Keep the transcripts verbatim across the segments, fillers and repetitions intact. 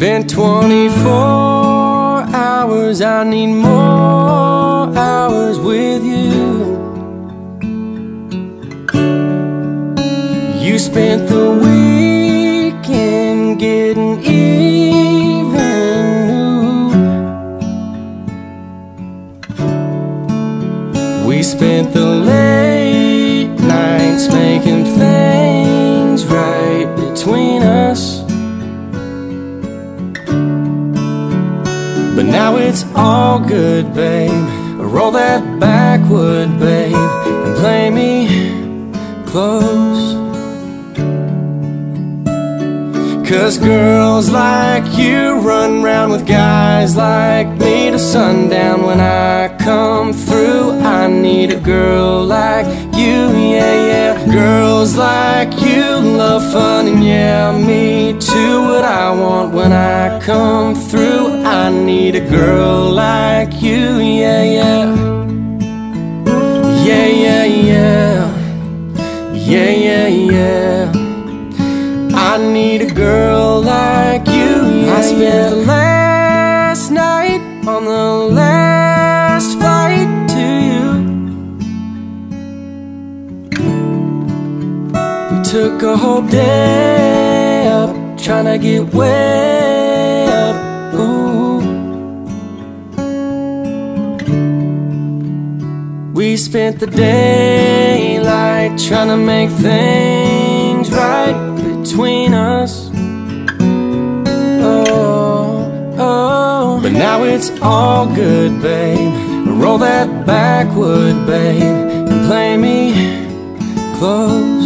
spent twenty-four hours, I need more hours with you. You spent the weekend getting even nude. We spent the late nights making things right between us. But now it's all good, babe. Roll that backwood, babe, and play me close. 'Cause girls like you run round with guys like me to sundown. When I come through, I need a girl like you, yeah, yeah. Girls like you love fun, and yeah, me too. What I want when I come through, I need a girl like you, yeah, yeah. Yeah, yeah, yeah. Yeah, yeah, yeah. I need a girl like you, yeah, I spent yeah. the last night on the last flight to you. We took a whole day up, trying to get way up, ooh. We spent the daylight trying to make things right between us. Oh, oh. But now it's all good, babe. Roll that backwood, babe, and play me close.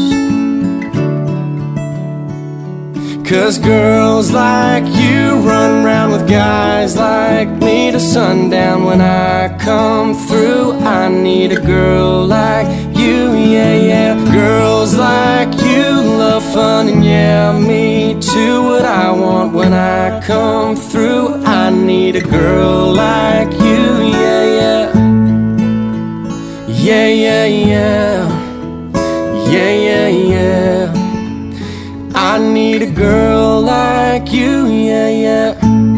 'Cause girls like you run round with guys like me to sundown. When I come through, I need a girl like you, yeah, yeah. Girls like you love fun, and yeah, me too. What I want when I come through, I need a girl like you, yeah, yeah. Yeah, yeah, yeah. Yeah, yeah, yeah. I need a girl like you, yeah, yeah.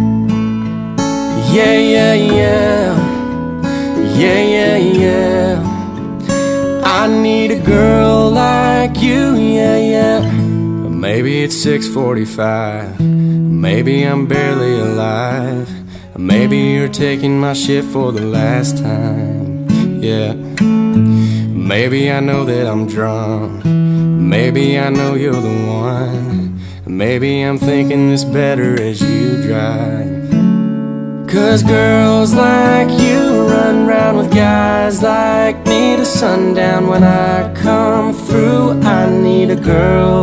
Yeah, yeah, yeah. Yeah, yeah, yeah. I need a girl like you, yeah, yeah. Maybe it's six forty-five. Maybe I'm barely alive. Maybe you're taking my shit for the last time, yeah. Maybe I know that I'm drunk. Maybe I know you're the one. Maybe I'm thinking this better as you drive. 'Cause girls like you run round with guys like me to sundown. When I come through, I need a girl